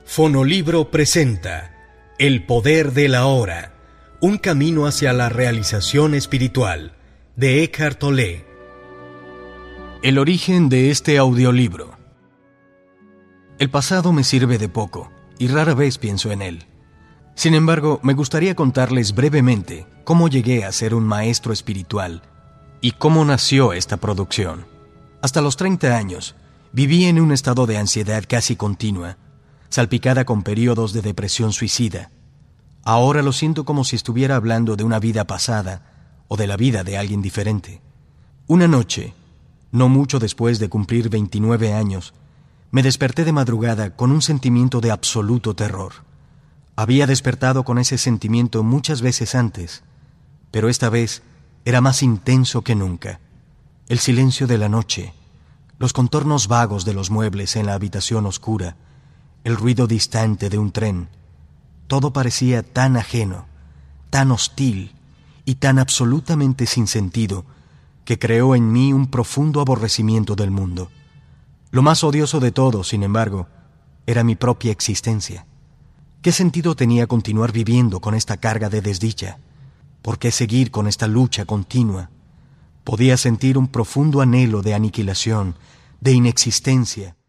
Fonolibro presenta El poder de la hora, un camino hacia la realización espiritual, de Eckhart Tolle. El origen de este audiolibro. El pasado me sirve de poco, y rara vez pienso en él. Sin embargo, me gustaría contarles brevemente cómo llegué a ser un maestro espiritual y cómo nació esta producción. Hasta los 30 años, viví en un estado de ansiedad casi continua, salpicada con periodos de depresión suicida. Ahora lo siento como si estuviera hablando de una vida pasada o de la vida de alguien diferente. Una noche, no mucho después de cumplir 29 años, me desperté de madrugada con un sentimiento de absoluto terror. Había despertado con ese sentimiento muchas veces antes, pero esta vez era más intenso que nunca. El silencio de la noche, los contornos vagos de los muebles en la habitación oscura, el ruido distante de un tren, todo parecía tan ajeno, tan hostil y tan absolutamente sin sentido que creó en mí un profundo aborrecimiento del mundo. Lo más odioso de todo, sin embargo, era mi propia existencia. ¿Qué sentido tenía continuar viviendo con esta carga de desdicha? ¿Por qué seguir con esta lucha continua? Podía sentir un profundo anhelo de aniquilación, de inexistencia,